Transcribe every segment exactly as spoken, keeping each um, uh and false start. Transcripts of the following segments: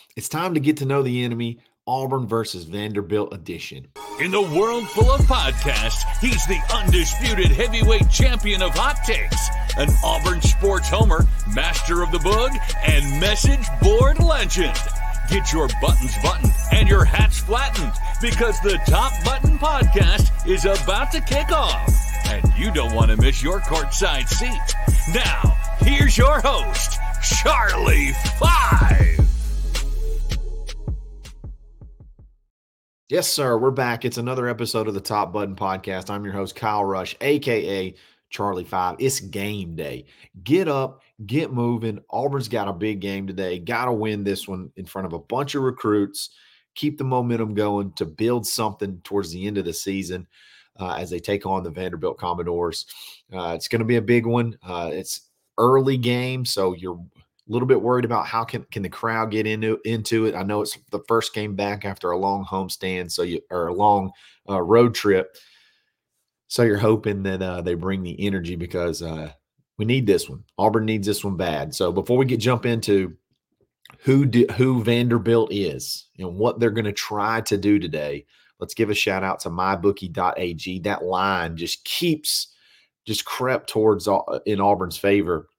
It's time to get to know the enemy, Auburn versus Vanderbilt edition. In the world full of podcasts, he's the undisputed heavyweight champion of hot takes, an Auburn sports homer, master of the boog, and message board legend. Get your buttons buttoned and your hats flattened because the Top Button Podcast is about to kick off. And you don't want to miss your courtside seat. Now, here's your host, Charlie Five. Yes, sir. We're back. It's another episode of the Top Button Podcast. I'm your host, Kyle Rush, a k a. Charlie Five. It's game day. Get up, get moving. Auburn's got a big game today. Got to win this one in front of a bunch of recruits. Keep the momentum going to build something towards the end of the season uh, as they take on the Vanderbilt Commodores. Uh, it's going to be a big one. Uh, it's early game, so you're a little bit worried about how can, can the crowd get into, into it. I know it's the first game back after a long homestand, so you or a long uh, road trip. So you're hoping that uh, they bring the energy because uh, we need this one. Auburn needs this one bad. So before we get jump into who do, who Vanderbilt is and what they're going to try to do today, let's give a shout out to my bookie dot a g. That line just keeps just crept towards uh, in Auburn's favor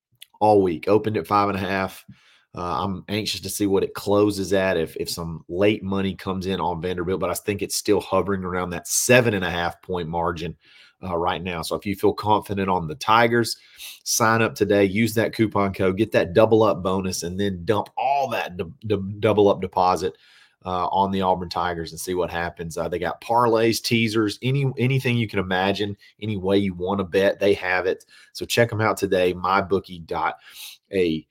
all week. Opened at five and a half. Uh, I'm anxious to see what it closes at if, if some late money comes in on Vanderbilt, but I think it's still hovering around that seven and a half point margin uh, right now. So if you feel confident on the Tigers, sign up today, use that coupon code, get that double up bonus, and then dump all that d- d- double up deposit uh, on the Auburn Tigers and see what happens. Uh, they got parlays, teasers, any anything you can imagine, any way you want to bet, they have it. So check them out today, my bookie dot a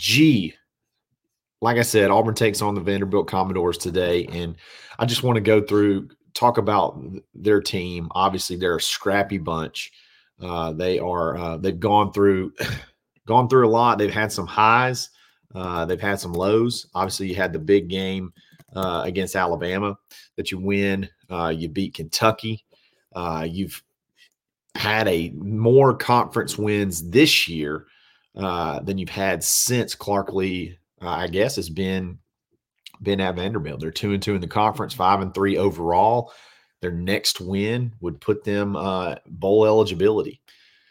g. Like I said, Auburn takes on the Vanderbilt Commodores today, and I just want to go through, talk about their team. Obviously, they're a scrappy bunch. Uh, they are uh, they've gone through gone through a lot. They've had some highs, uh, they've had some lows. Obviously, you had the big game uh, against Alabama that you win. Uh, you beat Kentucky. Uh, you've had a more conference wins this year uh, than you've had since Clark Lee. Uh, I guess has been been at Vanderbilt. They're two and two in the conference, five and three overall. Their next win would put them uh, bowl eligibility.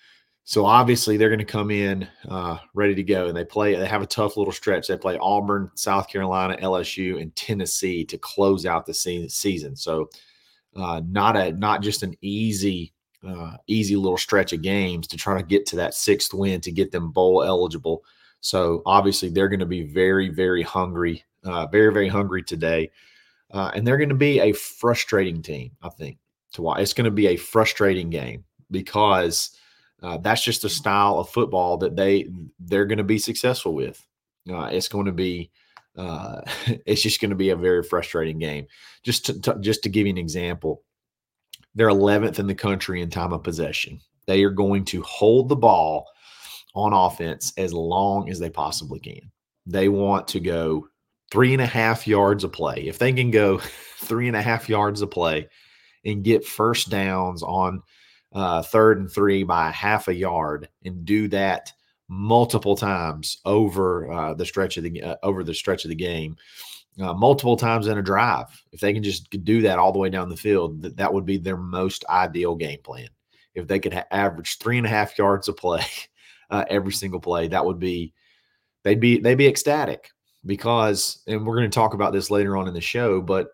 So obviously they're going to come in uh, ready to go, and they play. They have a tough little stretch. They play Auburn, South Carolina, L S U, and Tennessee to close out the se- season. So uh, not a not just an easy uh, easy little stretch of games to try to get to that sixth win to get them bowl eligible. So obviously they're going to be very, very hungry, uh, very, very hungry today. Uh, and they're going to be a frustrating team, I think, to watch. It's going to be a frustrating game because uh, that's just the style of football that they, they're going to be successful with. Uh, it's going to be uh, – it's just going to be a very frustrating game. Just to, to, just to give you an example, they're eleventh in the country in time of possession. They are going to hold the ball on offense as long as they possibly can. They want to go three and a half yards a play. If they can go three and a half yards a play and get first downs on uh, third and three by half a yard and do that multiple times over uh, the stretch of the uh, over the stretch of the game, uh, multiple times in a drive, if they can just do that all the way down the field, that, that would be their most ideal game plan. If they could ha- average three and a half yards a play Uh, every single play, that would be they'd be they'd be ecstatic because, and we're going to talk about this later on in the show, but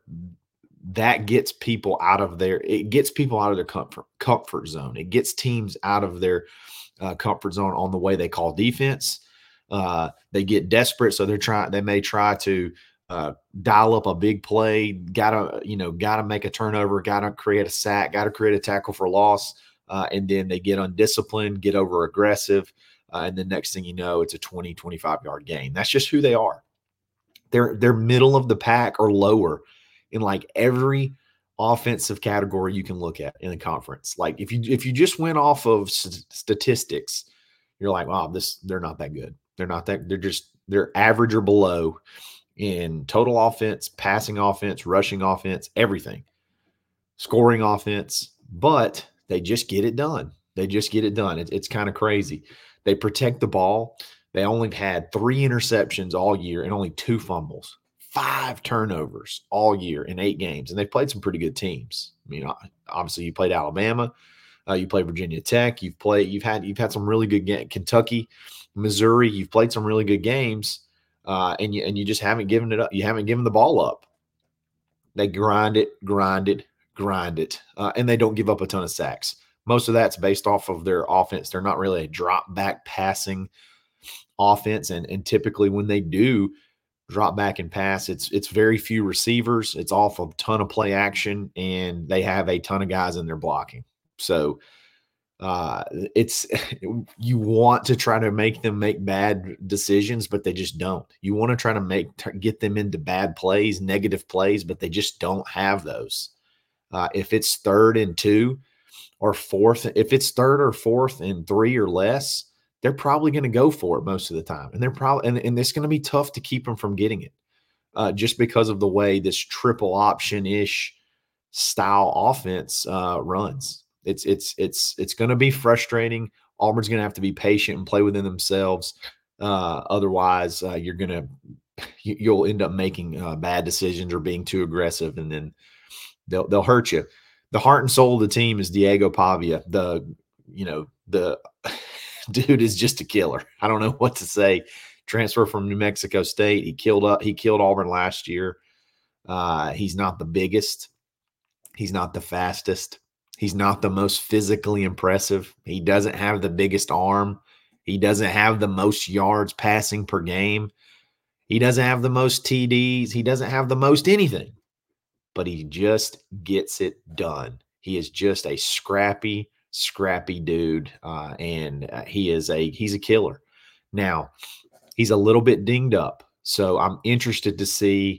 that gets people out of their it gets people out of their comfort comfort zone. It gets teams out of their uh, comfort zone on the way they call defense. Uh, they get desperate, so they're trying. They may try to uh, dial up a big play. Gotta you know gotta make a turnover. Gotta create a sack. Gotta create a tackle for loss. Uh, and then they get undisciplined, get over aggressive, uh, and the next thing you know, it's a twenty, twenty-five yard gain. That's just who they are. They're they're middle of the pack or lower in like every offensive category you can look at in the conference. Like if you if you just went off of st- statistics, you're like, wow, this they're not that good. They're not that. They're just they're average or below in total offense, passing offense, rushing offense, everything, scoring offense, but they just get it done. They just get it done. It, it's kind of crazy. They protect the ball. They only had three interceptions all year and only two fumbles. five turnovers all year in eight games, and they've played some pretty good teams. I mean, obviously you played Alabama, uh, you played Virginia Tech, you've played, you've had, you've had some really good games. Kentucky, Missouri, you've played some really good games, uh, and you and you just haven't given it up. You haven't given the ball up. They grind it, grind it, grind it, uh, and they don't give up a ton of sacks. Most of that's based off of their offense. They're not really a drop back passing offense, and and typically when they do drop back and pass, it's it's very few receivers. It's off a ton of play action, and they have a ton of guys in their blocking. So uh, it's you want to try to make them make bad decisions, but they just don't. You want to try to make get them into bad plays, negative plays, but they just don't have those. Uh, if it's third and two or fourth, if it's third or fourth and three or less, they're probably going to go for it most of the time. And they're probably, and, and it's going to be tough to keep them from getting it uh, just because of the way this triple option-ish style offense uh, runs. It's, it's, it's, it's going to be frustrating. Auburn's going to have to be patient and play within themselves. Uh, otherwise uh, you're going to, you, you'll end up making uh, bad decisions or being too aggressive, and then they'll, they'll hurt you. The heart and soul of the team is Diego Pavia. The, you know, the, dude is just a killer. I don't know what to say. Transfer from New Mexico State. He killed up. He killed Auburn last year. Uh, he's not the biggest. He's not the fastest. He's not the most physically impressive. He doesn't have the biggest arm. He doesn't have the most yards passing per game. He doesn't have the most T Ds. He doesn't have the most anything. But he just gets it done. He is just a scrappy, scrappy dude, uh, and uh, he is a he's a killer. Now, he's a little bit dinged up, so I'm interested to see.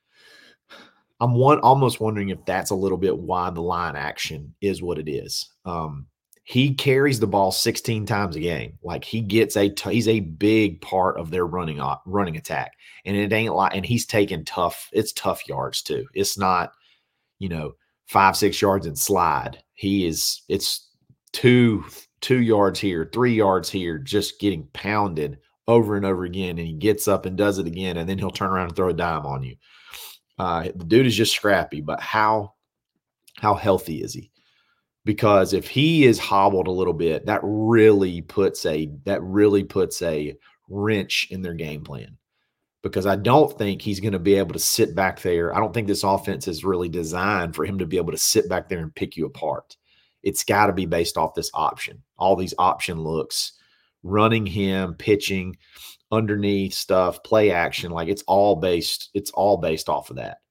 I'm one almost wondering if that's a little bit why the line action is what it is. Um, he carries the ball sixteen times a game. Like he gets a t- he's a big part of their running uh, running attack, and it ain't like and he's taking tough. It's tough yards too. It's not, you know, five six yards and slide. He is. It's two two yards here, three yards here, just getting pounded over and over again, and he gets up and does it again, and then he'll turn around and throw a dime on you. Uh, the dude is just scrappy, but how how healthy is he? Because if he is hobbled a little bit, that really puts a that really puts a wrench in their game plan. Because I don't think he's going to be able to sit back there. I don't think this offense is really designed for him to be able to sit back there and pick you apart. It's got to be based off this option, all these option looks, running him, pitching, underneath stuff, play action. Like it's all based, it's all based off of that.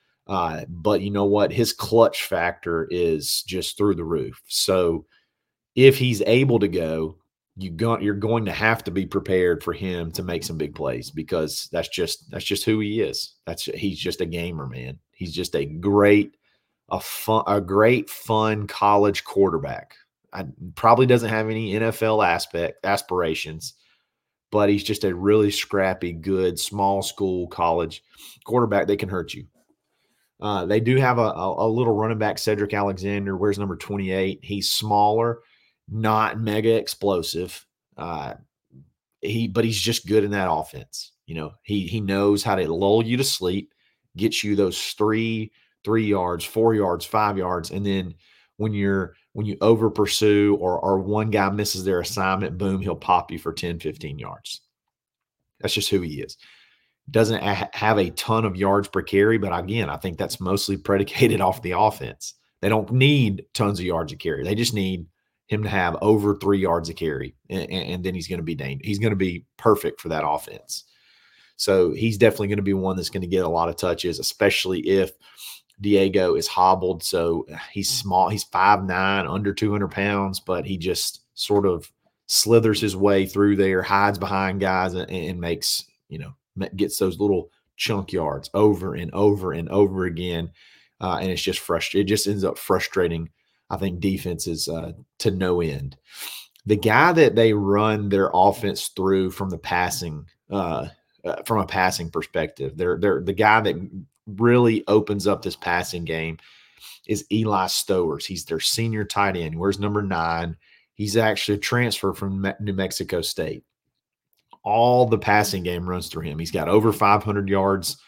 Uh, but you know what? His clutch factor is just through the roof. So if he's able to go, you go, you're going to have to be prepared for him to make some big plays, because that's just that's just who he is. That's he's just a gamer, man. He's just a great, a fun, a great fun college quarterback. I, probably doesn't have any N F L aspect aspirations, but he's just a really scrappy, good, small school college quarterback that can hurt you. Uh, they do have a, a, a little running back, Cedric Alexander. Wears number twenty-eight. He's smaller, not mega explosive. Uh, he, but he's just good in that offense. You know, he he knows how to lull you to sleep, get you those three three yards, four yards, five yards, and then when you're when you over pursue or or one guy misses their assignment, boom, he'll pop you for ten, fifteen yards. That's just who he is. Doesn't have a ton of yards per carry, but again, I think that's mostly predicated off the offense. They don't need tons of yards of carry. They just need him to have over three yards of carry, and, and then he's going to be dangerous. He's going to be perfect for that offense. So he's definitely going to be one that's going to get a lot of touches, especially if Diego is hobbled. So he's small. He's five nine, under two hundred pounds, but he just sort of slithers his way through there, hides behind guys, and, and makes, you know, gets those little chunk yards over and over and over again. Uh, and it's just frustrating. It just ends up frustrating, I think, defenses uh, to no end. The guy that they run their offense through from the passing, uh, uh, from a passing perspective, they're, they're the guy that really opens up this passing game is Eli Stowers. He's their senior tight end. Where's number nine? He's actually a transfer from New Mexico State. All the passing game runs through him. He's got over five hundred yards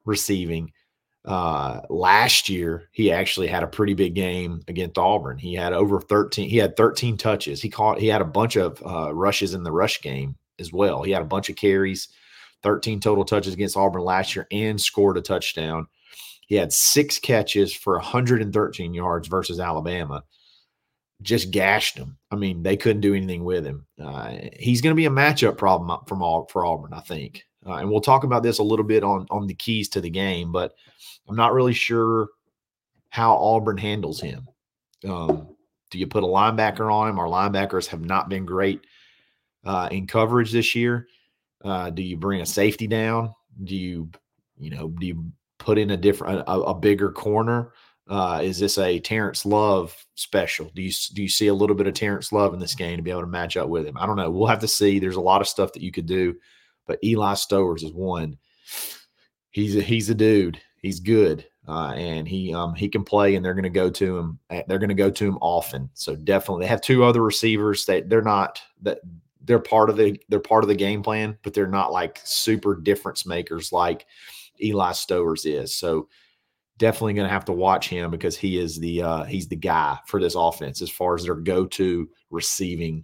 receiving. Uh, last year, he actually had a pretty big game against Auburn. He had over thirteen. He had thirteen touches. He caught. He had a bunch of uh, rushes in the rush game as well. He had a bunch of carries, thirteen total touches against Auburn last year, and scored a touchdown. He had six catches for one hundred thirteen yards versus Alabama. Just gashed them. I mean, they couldn't do anything with him. Uh, he's going to be a matchup problem from all, for Auburn, I think. Uh, and we'll talk about this a little bit on, on the keys to the game, but I'm not really sure how Auburn handles him. Um, do you put a linebacker on him? Our linebackers have not been great uh, in coverage this year. Uh, do you bring a safety down? Do you, you know, do you put in a different, a, a bigger corner? Uh, is this a Terrence Love special? Do you do you see a little bit of Terrence Love in this game to be able to match up with him? I don't know. We'll have to see. There's a lot of stuff that you could do, but Eli Stowers is one. He's a, he's a dude. He's good, uh, and he um, he can play. And they're going to go to him. They're going to go to him often. So definitely, they have two other receivers that they're not that they're part of the they're part of the game plan, but they're not like super difference makers like Eli Stowers is. So definitely going to have to watch him because he is the uh, he's the guy for this offense as far as their go-to receiving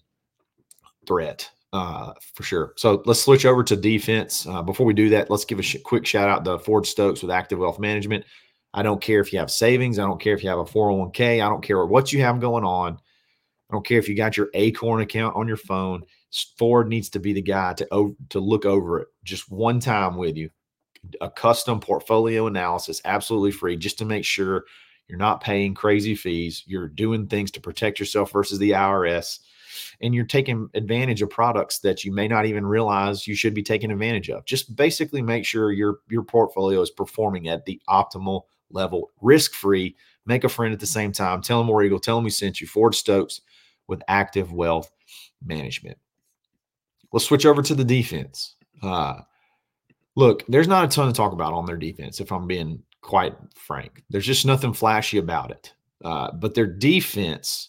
threat uh, for sure. So let's switch over to defense. Uh, before we do that, let's give a sh- quick shout out to Ford Stokes with Active Wealth Management. I don't care if you have savings. I don't care if you have a four oh one k. I don't care what you have going on. I don't care if you got your Acorn account on your phone. Ford needs to be the guy to, to look over it just one time with you. A custom portfolio analysis, absolutely free, just to make sure you're not paying crazy fees. You're doing things to protect yourself versus the I R S, and you're taking advantage of products that you may not even realize you should be taking advantage of. Just basically make sure your, your portfolio is performing at the optimal level, risk-free. Make a friend at the same time. Tell them War Eagle. Tell them we sent you. Ford Stokes with Active Wealth Management. Let's switch over to the defense. Uh, Look, there's not a ton to talk about on their defense, if I'm being quite frank. There's just nothing flashy about it. Uh, but their defense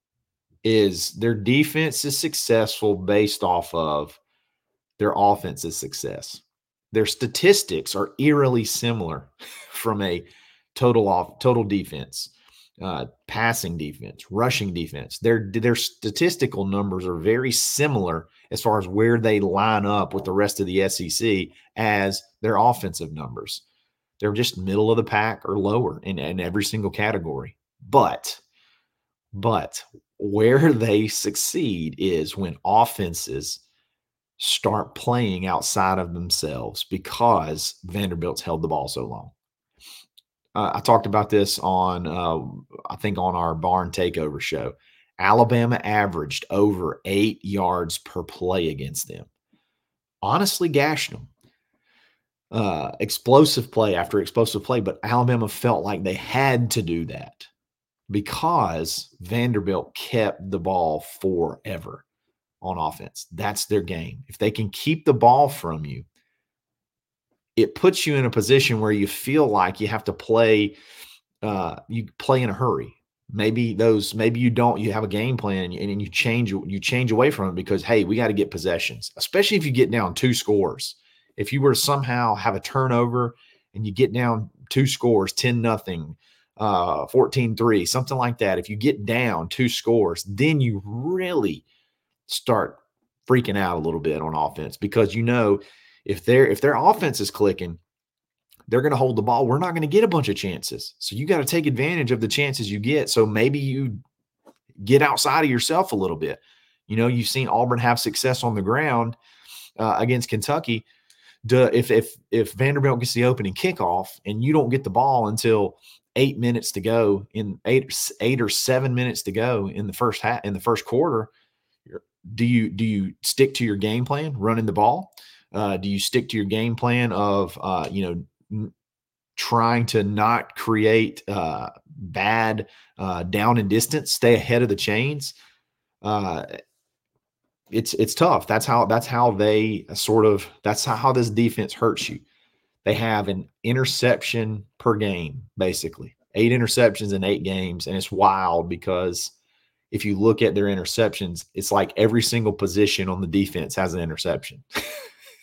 is their defense is successful based off of their offense's success. Their statistics are eerily similar from a total off total defense, uh, passing defense, rushing defense. Their their statistical numbers are very similar as far as where they line up with the rest of the S E C as their offensive numbers. They're just middle of the pack or lower in, in every single category. But, but where they succeed is when offenses start playing outside of themselves because Vanderbilt's held the ball so long. Uh, I talked about this on, uh, I think, on our Barn Takeover show. Alabama averaged over eight yards per play against them. Honestly, gashed them. Uh, explosive play after explosive play, but Alabama felt like they had to do that because Vanderbilt kept the ball forever on offense. That's their game. If they can keep the ball from you, it puts you in a position where you feel like you have to play, uh, you play in a hurry. Maybe those, maybe you don't, you have a game plan and you, and you change, you change away from it because, hey, we got to get possessions, especially if you get down two scores. If you were to somehow have a turnover and you get down two scores, ten nothing, uh, fourteen three, something like that. If you get down two scores, then you really start freaking out a little bit on offense because, you know, if their, if their offense is clicking, they're going to hold the ball. We're not going to get a bunch of chances. So you got to take advantage of the chances you get. So maybe you get outside of yourself a little bit. You know, you've seen Auburn have success on the ground uh, against Kentucky. Duh, if, if, if Vanderbilt gets the opening kickoff and you don't get the ball until eight minutes to go in eight, eight or seven minutes to go in the first half, in the first quarter, do you, do you stick to your game plan running the ball? Uh, do you stick to your game plan of, uh, you know, n- trying to not create uh, bad uh, down and distance, stay ahead of the chains? Uh, it's it's tough. That's how that's how they sort of that's how, how this defense hurts you. They have an interception per game, basically eight interceptions in eight games, and it's wild because if you look at their interceptions, it's like every single position on the defense has an interception.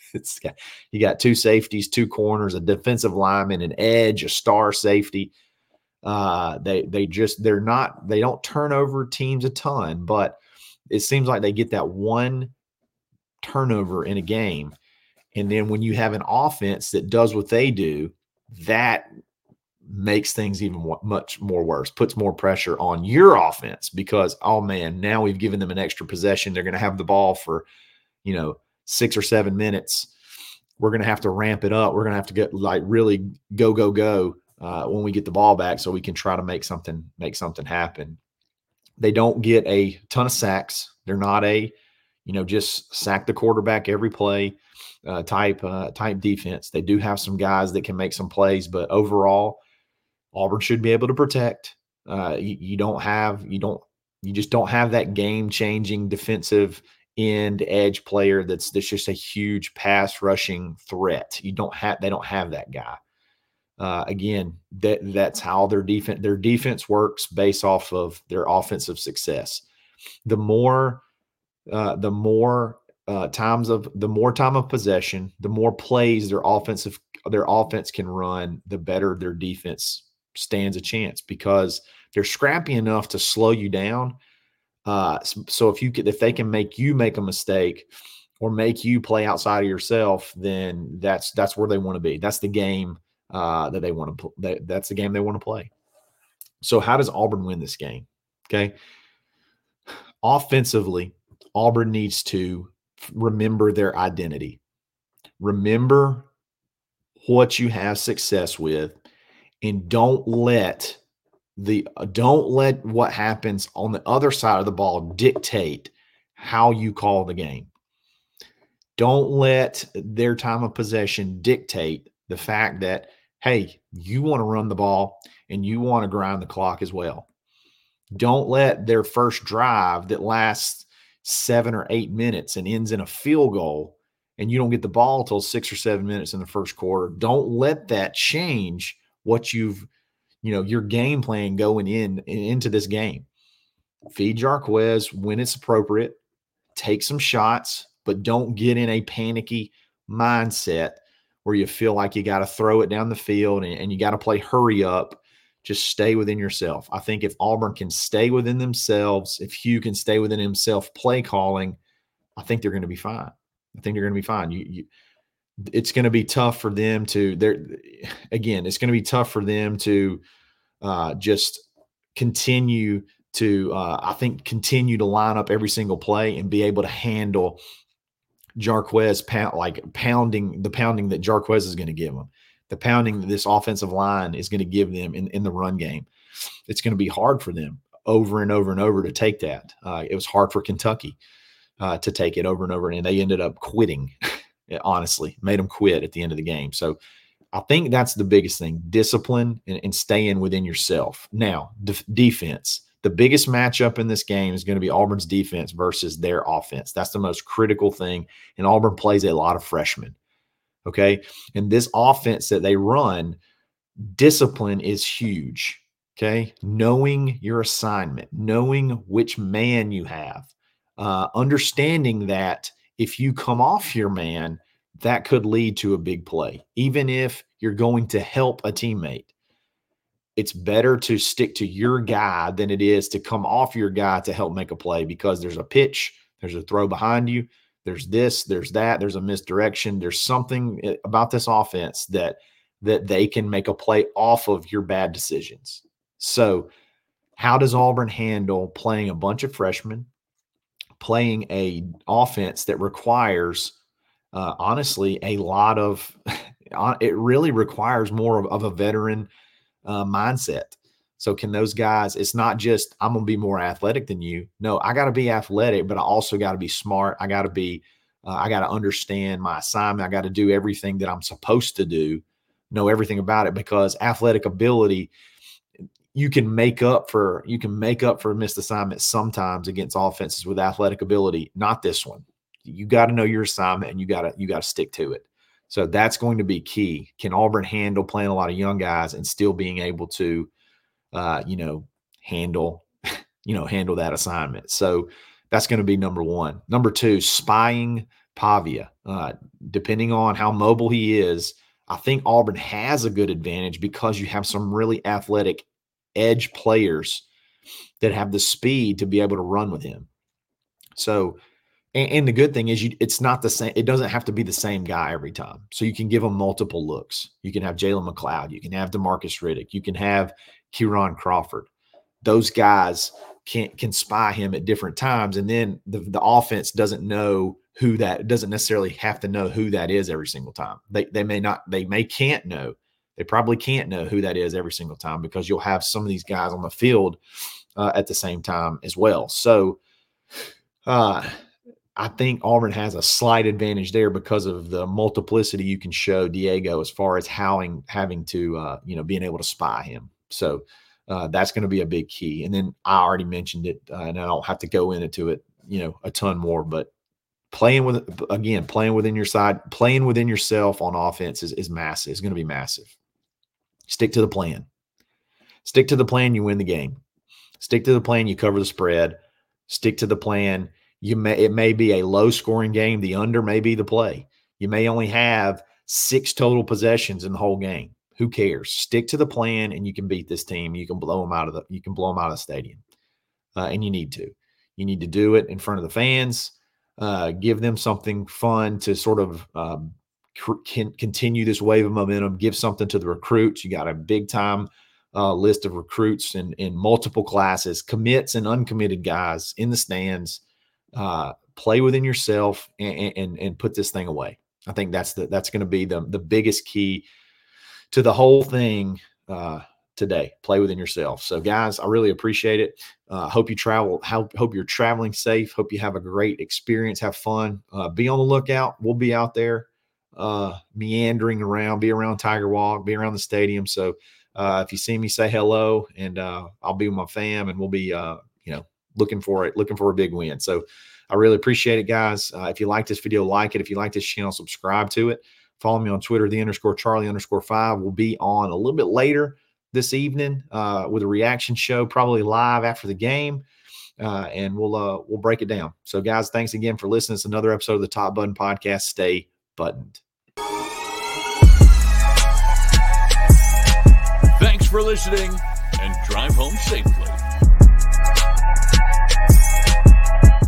it's got, you got two safeties, two corners, a defensive lineman, an edge, a star safety. Uh, they they just they're not they don't turn over teams a ton, but it seems like they get that one turnover in a game. And then when you have an offense that does what they do, that makes things even more, much more worse, puts more pressure on your offense because, oh man, now we've given them an extra possession. They're going to have the ball for, you know, six or seven minutes. We're going to have to ramp it up. We're going to have to get like really go, go, go uh, when we get the ball back so we can try to make something, make something happen. They don't get a ton of sacks. They're not a, you know, just sack the quarterback every play uh, type uh, type defense. They do have some guys that can make some plays, but overall, Auburn should be able to protect. Uh, you, you don't have, you don't, you just don't have that game-changing defensive end edge player that's that's just a huge pass rushing threat. You don't have, they don't have that guy. Uh, again, that that's how their defense their defense works based off of their offensive success. The more, uh, the more uh, times of the more time of possession, the more plays their offensive their offense can run, the better their defense stands a chance because they're scrappy enough to slow you down. Uh, so if you could, if they can make you make a mistake or make you play outside of yourself, then that's that's where they want to be. That's the game uh, that they want to. That, that's the game they want to play. So how does Auburn win this game? Okay, offensively, Auburn needs to remember their identity. Remember what you have success with. And don't let the don't let what happens on the other side of the ball dictate how you call the game. Don't let their time of possession dictate the fact that, hey, you want to run the ball and you want to grind the clock as well. Don't let their first drive that lasts seven or eight minutes and ends in a field goal and you don't get the ball until six or seven minutes in the first quarter. Don't let that change what you've, you know, your game plan going in into this game. Feed Jarquez when it's appropriate, take some shots, but don't get in a panicky mindset where you feel like you got to throw it down the field and, and you got to play hurry up. Just stay within yourself. I think if Auburn can stay within themselves, if Hugh can stay within himself play calling, I think they're going to be fine. I think they're going to be fine. You, you It's going to be tough for them to, they're, again, it's going to be tough for them to uh, just continue to, uh, I think, continue to line up every single play and be able to handle Jarquez, pound, like pounding, the pounding that Jarquez is going to give them, the pounding that this offensive line is going to give them in, in the run game. It's going to be hard for them over and over and over to take that. Uh, it was hard for Kentucky uh, to take it over and over, and they ended up quitting. Honestly, made them quit at the end of the game. So I think that's the biggest thing, discipline and, and staying within yourself. Now, de- defense, the biggest matchup in this game is going to be Auburn's defense versus their offense. That's the most critical thing. And Auburn plays a lot of freshmen. Okay. And this offense that they run, discipline is huge. Okay. Knowing your assignment, knowing which man you have, uh, understanding that if you come off your man, that could lead to a big play. Even if you're going to help a teammate, it's better to stick to your guy than it is to come off your guy to help make a play because there's a pitch, there's a throw behind you, there's this, there's that, there's a misdirection. There's something about this offense that, that they can make a play off of your bad decisions. So how does Auburn handle playing a bunch of freshmen, playing a offense that requires, uh, honestly, a lot of – it really requires more of, of a veteran uh, mindset. So can those guys – it's not just I'm going to be more athletic than you. No, I got to be athletic, but I also got to be smart. I got to be uh, – I got to understand my assignment. I got to do everything that I'm supposed to do, know everything about it because athletic ability – you can make up for you can make up for missed assignments sometimes against offenses with athletic ability. Not this one. You got to know your assignment and you got to you got to stick to it. So that's going to be key. Can Auburn handle playing a lot of young guys and still being able to, uh, you know, handle, you know, handle that assignment? So that's going to be number one. Number two, spying Pavia. Uh, depending on how mobile he is, I think Auburn has a good advantage because you have some really athletic edge players that have the speed to be able to run with him. So, and, and the good thing is you, it's not the same. It doesn't have to be the same guy every time. So you can give him multiple looks. You can have Jalen McLeod. You can have DeMarcus Riddick. You can have Kieran Crawford. Those guys can can spy him at different times, and then the, the offense doesn't know who that doesn't necessarily have to know who that is every single time. They they may not they may can't know. They probably can't know who that is every single time because you'll have some of these guys on the field uh, at the same time as well. So uh, I think Auburn has a slight advantage there because of the multiplicity you can show Diego as far as having having to uh, you know being able to spy him. So. Uh, that's going to be a big key. And then I already mentioned it, uh, and I don't have to go into it, you know, a ton more. But playing with, again, playing within your side, playing within yourself on offense is, is massive. It's going to be massive. Stick to the plan. Stick to the plan. You win the game. Stick to the plan. You cover the spread. Stick to the plan. You may it may be a low scoring game. The under may be the play. You may only have six total possessions in the whole game. Who cares? Stick to the plan, and you can beat this team. You can blow them out of the. You can blow them out of the stadium, uh, and you need to. You need to do it in front of the fans. Uh, give them something fun to sort of um, can continue this wave of momentum. Give something to the recruits. You got a big time uh, list of recruits in in multiple classes, commits and uncommitted guys in the stands. Uh, play within yourself and, and and put this thing away. I think that's the that's going to be the the biggest key to the whole thing uh, today. Play within yourself. So, guys, I really appreciate it. Uh, hope you travel. Hope, hope you're traveling safe. Hope you have a great experience. Have fun. Uh, be on the lookout. We'll be out there uh, meandering around. Be around Tiger Walk. Be around the stadium. So, uh, if you see me, say hello, and uh, I'll be with my fam, and we'll be, uh, you know, looking for it, looking for a big win. So, I really appreciate it, guys. Uh, if you like this video, like it. If you like this channel, subscribe to it. Follow me on Twitter, the underscore Charlie underscore five. We'll be on a little bit later this evening uh, with a reaction show, probably live after the game, uh, and we'll uh, we'll break it down. So, guys, thanks again for listening. It's another episode of the Top Button Podcast. Stay buttoned. Thanks for listening, and drive home safely.